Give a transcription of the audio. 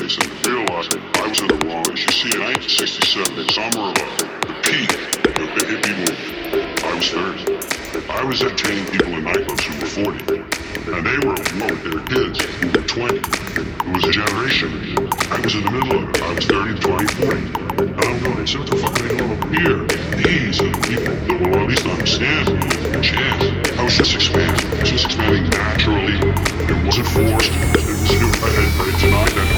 place and realized I was in the wrong place. You see, in 1967, the summer of the peak of the hippie movement, I was 30. I was entertaining people in nightclubs who were 40. And they were alone with their kids who were 20. It was a generation. I was in the middle of it. I was 30, 20, 40. And I'm going, so what the fuck are they doing over here? These are the people that will at least understand me and a chance. I was just expanding. I was just expanding naturally. It wasn't forced. I denied that